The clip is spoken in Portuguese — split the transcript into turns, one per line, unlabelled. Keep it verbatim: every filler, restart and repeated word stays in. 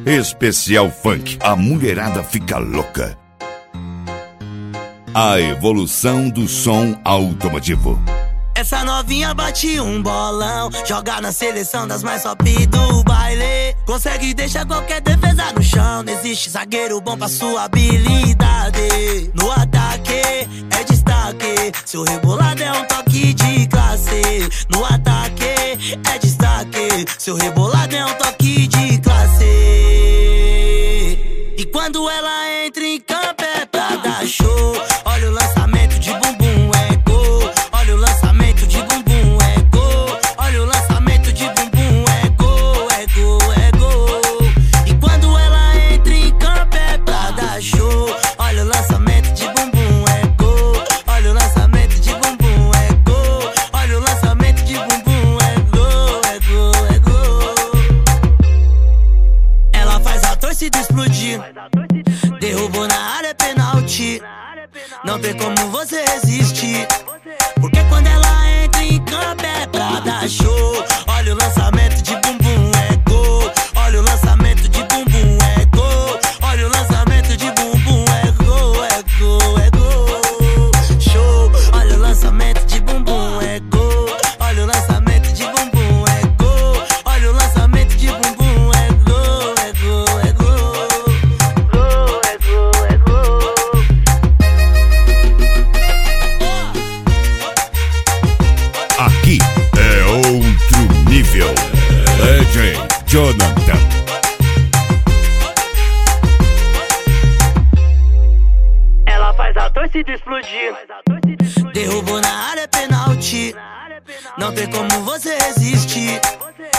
Especial Funk, a mulherada fica louca. A evolução do som automotivo.
Essa novinha bate um bolão, joga na seleção das mais top do baile. Consegue deixar qualquer defesa no chão. Não existe zagueiro bom pra sua habilidade. No ataque é destaque, seu rebolado é um toque de classe. No ataque é destaque, seu rebolado é um toque de classe. E quando ela entra em campo é pra dar show. Olha o lançamento de bumbum, é gol. Olha o lançamento de bumbum, é gol. Olha o lançamento de bumbum, é gol, é gol, é gol. E quando ela entra em campo é pra dar show. Olha o lançamento de bumbum, é gol. Olha o lançamento de bumbum, é gol. Olha o lançamento de bumbum, é gol, é gol, é gol. Ela faz a torcida explodir. Derrubou na área, pênalti. Não tem como você resistir, porque quando ela entra em campo é pra dar show. Olha o lançamento de bumbum, é gol. Olha o lançamento de bumbum, é gol. Olha o lançamento de bumbum, é gol, é gol, é gol. Show. Olha o lançamento de bumbum, é gol. Olha o lançamento de bumbum, é gol. Olha o lançamento de bumbum, é gol, é gol, é gol. Gol, é gol, é gol.
Aqui é outro nível. D J Jonathan.
Ela faz a torcida explodir. Derrubou na área, pênalti. Não tem como você resistir,